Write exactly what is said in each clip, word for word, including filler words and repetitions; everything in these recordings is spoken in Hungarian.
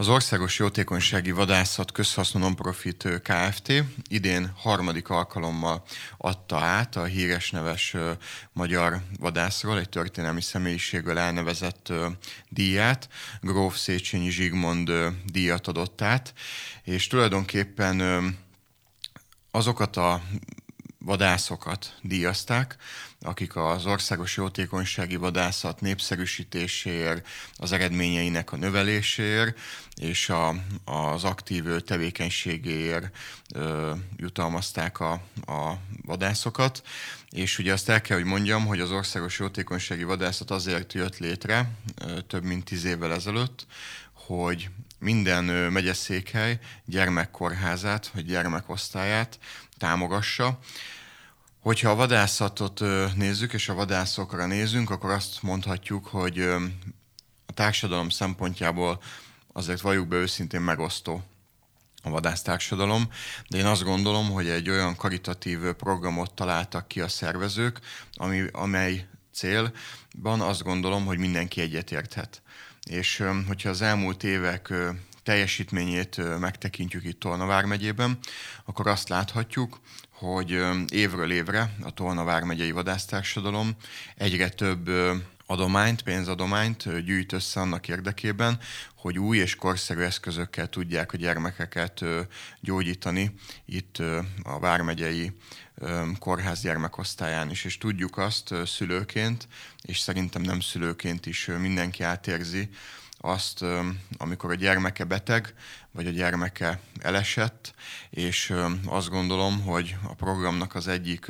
Az Országos Jótékonysági Vadászat Közhasznú Nonprofit Kft. Idén harmadik alkalommal adta át a híres neves magyar vadászról, egy történelmi személyiséggel elnevezett díját. Gróf Széchenyi Zsigmond díjat adott át, és tulajdonképpen azokat a vadászokat díjazták, akik az országos jótékonysági vadászat népszerűsítéséért, az eredményeinek a növeléséért és a, az aktív tevékenységéért ö, jutalmazták a, a vadászokat. És ugye azt el kell, hogy mondjam, hogy az országos jótékonysági vadászat azért jött létre ö, több mint tíz évvel ezelőtt, hogy minden ö, megyeszékhely gyermekkórházát vagy gyermekosztályát támogassa. Hogyha a vadászatot nézzük, és a vadászokra nézünk, akkor azt mondhatjuk, hogy a társadalom szempontjából azért valljuk be őszintén megosztó a vadásztársadalom, de én azt gondolom, hogy egy olyan karitatív programot találtak ki a szervezők, ami, amely célban azt gondolom, hogy mindenki egyetérthet. És hogyha az elmúlt évek teljesítményét megtekintjük itt Tolna vármegyében, akkor azt láthatjuk, hogy évről évre a Tolna vármegyei vadásztársadalom egyre több adományt, pénzadományt gyűjt össze annak érdekében, hogy új és korszerű eszközökkel tudják a gyermekeket gyógyítani itt a vármegyei kórház gyermekosztályán is. És tudjuk azt szülőként, és szerintem nem szülőként is mindenki átérzi, azt, amikor a gyermeke beteg, vagy a gyermeke elesett, és azt gondolom, hogy a programnak az egyik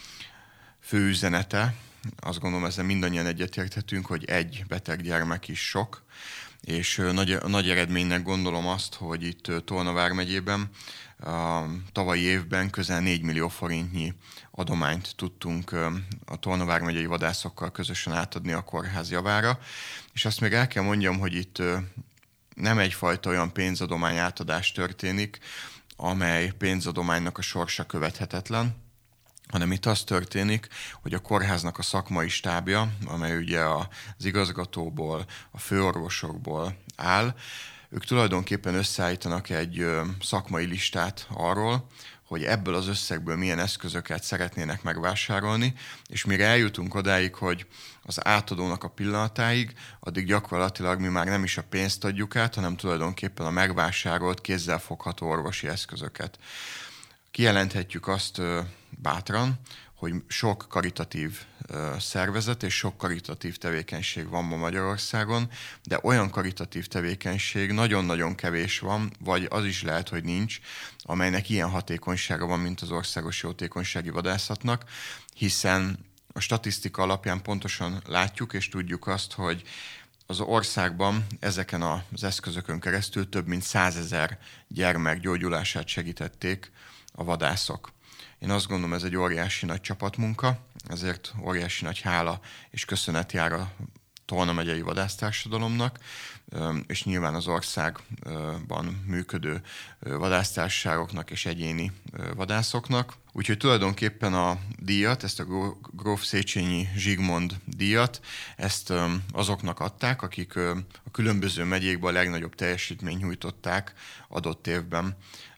fő üzenete, azt gondolom, ezzel mindannyian egyetérthetünk, hogy egy beteg gyermek is sok, és nagy, nagy eredménynek gondolom azt, hogy itt Tolna vármegyében a tavalyi évben közel négy millió forintnyi adományt tudtunk a Tolna vármegyei vadászokkal közösen átadni a kórház javára. És azt még el kell mondjam, hogy itt nem egyfajta olyan pénzadomány átadás történik, amely pénzadománynak a sorsa követhetetlen, hanem itt az történik, hogy a kórháznak a szakmai stábja, amely ugye az igazgatóból, a főorvosokból áll, ők tulajdonképpen összeállítanak egy szakmai listát arról, hogy ebből az összegből milyen eszközöket szeretnének megvásárolni, és mire eljutunk odáig, hogy az átadónak a pillanatáig, addig gyakorlatilag mi már nem is a pénzt adjuk át, hanem tulajdonképpen a megvásárolt, kézzelfogható orvosi eszközöket. Kijelenthetjük azt bátran, hogy sok karitatív szervezet és sok karitatív tevékenység van ma Magyarországon, de olyan karitatív tevékenység nagyon-nagyon kevés van, vagy az is lehet, hogy nincs, amelynek ilyen hatékonysága van, mint az Országos Jótékonysági Vadászatnak, hiszen a statisztika alapján pontosan látjuk és tudjuk azt, hogy az országban ezeken az eszközökön keresztül több mint százezer gyermek gyógyulását segítették a vadászok. Én azt gondolom, ez egy óriási nagy csapatmunka, ezért óriási nagy hála és köszönet jár a Tolna megyei vadásztársadalomnak, és nyilván az országban működő vadásztársaságoknak és egyéni vadászoknak. Úgyhogy tulajdonképpen a díjat, ezt a Gróf Széchenyi Zsigmond díjat, ezt azoknak adták, akik a különböző megyékben a legnagyobb teljesítményt nyújtották adott évben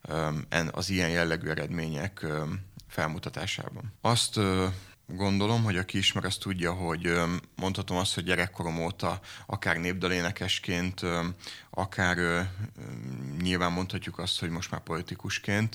az ilyen jellegű eredmények felmutatásában. Azt gondolom, hogy aki ismer, azt tudja, hogy mondhatom azt, hogy gyerekkorom óta akár népdalénekesként, akár nyilván mondhatjuk azt, hogy most már politikusként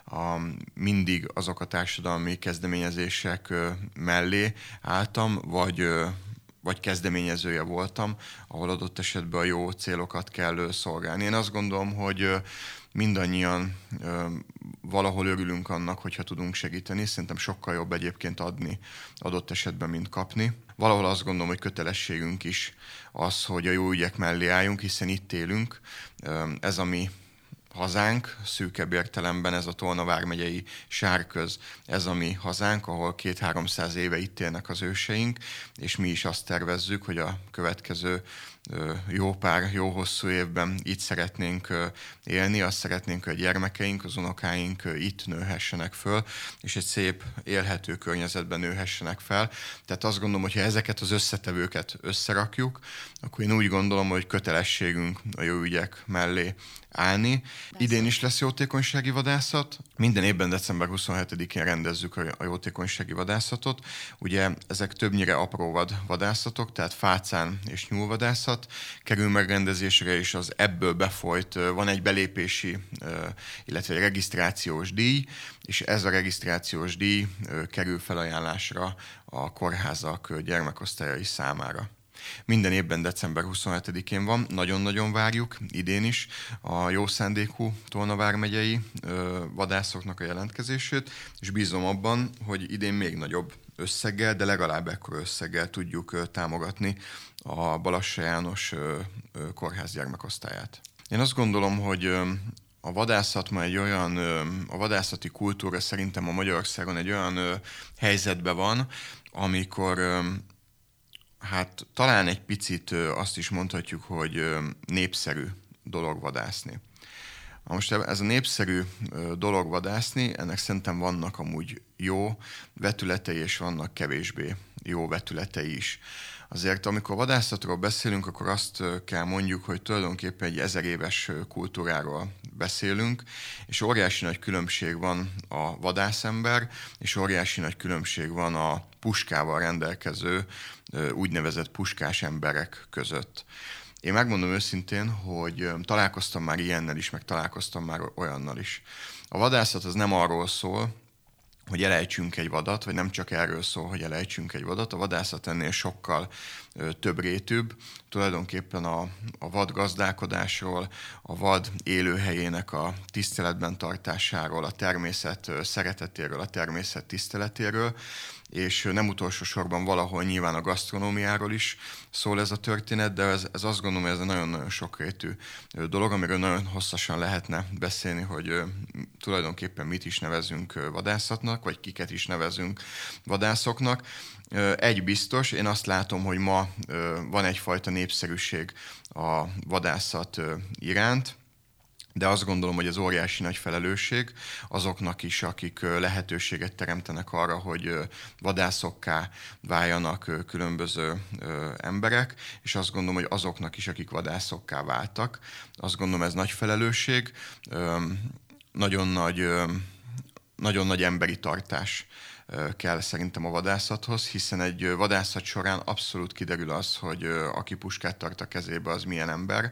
mindig azok a társadalmi kezdeményezések mellé álltam, vagy vagy kezdeményezője voltam, ahol adott esetben a jó célokat kell szolgálni. Én azt gondolom, hogy mindannyian valahol örülünk annak, hogyha tudunk segíteni. Szerintem sokkal jobb egyébként adni adott esetben, mint kapni. Valahol azt gondolom, hogy kötelességünk is az, hogy a jó ügyek mellé álljunk, hiszen itt élünk. Ez a mi hazánk, szűkebb értelemben ez a Tolna vármegyei Sárköz, ez a mi hazánk, ahol két-háromszáz éve itt élnek az őseink, és mi is azt tervezzük, hogy a következő jó pár, jó hosszú évben itt szeretnénk élni, azt szeretnénk, hogy a gyermekeink, az unokáink itt nőhessenek föl, és egy szép, élhető környezetben nőhessenek fel. Tehát azt gondolom, hogy ha ezeket az összetevőket összerakjuk, akkor én úgy gondolom, hogy kötelességünk a jó ügyek mellé állni. Idén is lesz jótékonysági vadászat. Minden évben december huszonhetedikén rendezzük a jótékonysági vadászatot. Ugye ezek többnyire apróvad vadászatok, tehát fácán és nyúlvadászat kerül megrendezésre, és az ebből befolyt, van egy belépési, illetve egy regisztrációs díj, és ez a regisztrációs díj kerül felajánlásra a kórházak gyermekosztályai számára. Minden évben december huszonhetedikén van, nagyon-nagyon várjuk, idén is a jó szándékú Tolna vármegyei vadászoknak a jelentkezését, és bízom abban, hogy idén még nagyobb összeggel, de legalább ekkora összeggel tudjuk támogatni a Balassa János kórház gyermekosztályát. Én azt gondolom, hogy a vadászat ma egy olyan, a vadászati kultúra szerintem a Magyarországon egy olyan helyzetben van, amikor hát talán egy picit azt is mondhatjuk, hogy népszerű dolog vadászni. Most ez a népszerű dolog vadászni, ennek szerintem vannak amúgy jó vetületei, és vannak kevésbé jó vetületei is. Azért, amikor vadászatról beszélünk, akkor azt kell mondjuk, hogy tulajdonképpen egy ezer éves kultúráról beszélünk, és óriási nagy különbség van a vadászember, és óriási nagy különbség van a puskával rendelkező úgynevezett puskás emberek között. Én megmondom őszintén, hogy találkoztam már ilyennel is, meg találkoztam már olyannal is. A vadászat az nem arról szól, hogy elejtsünk egy vadat, vagy nem csak erről szól, hogy elejtsünk egy vadat. A vadászat ennél sokkal ö, több rétűbb. Tulajdonképpen a, a vad gazdálkodásról, a vad élőhelyének a tiszteletben tartásáról, a természet szeretetéről, a természet tiszteletéről, és nem utolsó sorban valahol nyilván a gasztronómiáról is szól ez a történet, de ez, ez azt gondolom, hogy ez egy nagyon-nagyon sokrétű dolog, amiről nagyon hosszasan lehetne beszélni, hogy tulajdonképpen mit is nevezünk vadászatnak, vagy kiket is nevezünk vadászoknak. Egy biztos, én azt látom, hogy ma van egyfajta népszerűség a vadászat iránt, de azt gondolom, hogy ez óriási nagy felelősség azoknak is, akik lehetőséget teremtenek arra, hogy vadászokká váljanak különböző emberek, és azt gondolom, hogy azoknak is, akik vadászokká váltak. Azt gondolom, ez nagy felelősség, nagyon nagy, nagyon nagy emberi tartás kell szerintem a vadászathoz, hiszen egy vadászat során abszolút kiderül az, hogy aki puskát tart a kezébe, az milyen ember.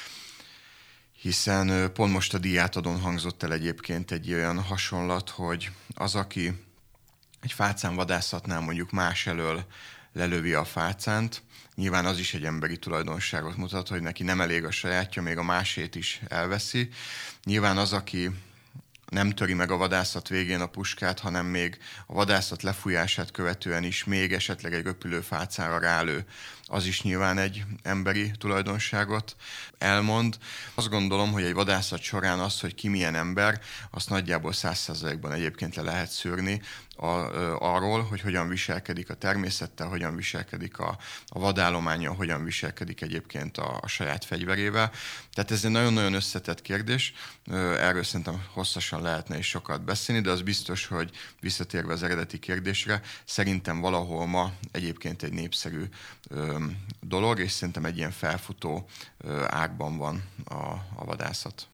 Hiszen pont most a díjátadón hangzott el egyébként egy olyan hasonlat, hogy az, aki egy fácán vadászatnál mondjuk más elől lelövi a fácánt, nyilván az is egy emberi tulajdonságot mutat, hogy neki nem elég a sajátja, még a másét is elveszi. Nyilván az, aki nem töri meg a vadászat végén a puskát, hanem még a vadászat lefújását követően is még esetleg egy röpülőfácára rálő, az is nyilván egy emberi tulajdonságot elmond. Azt gondolom, hogy egy vadászat során az, hogy ki milyen ember, azt nagyjából száz százalékban egyébként le lehet szűrni a, arról, hogy hogyan viselkedik a természettel, hogyan viselkedik a, a vadállománya, hogyan viselkedik egyébként a, a saját fegyverével. Tehát ez egy nagyon-nagyon összetett kérdés, erről szerintem hosszasan lehetne is sokat beszélni, de az biztos, hogy visszatérve az eredeti kérdésre, szerintem valahol ma egyébként egy népszerű dolog, és szerintem egy ilyen felfutó ágban van a, a vadászat.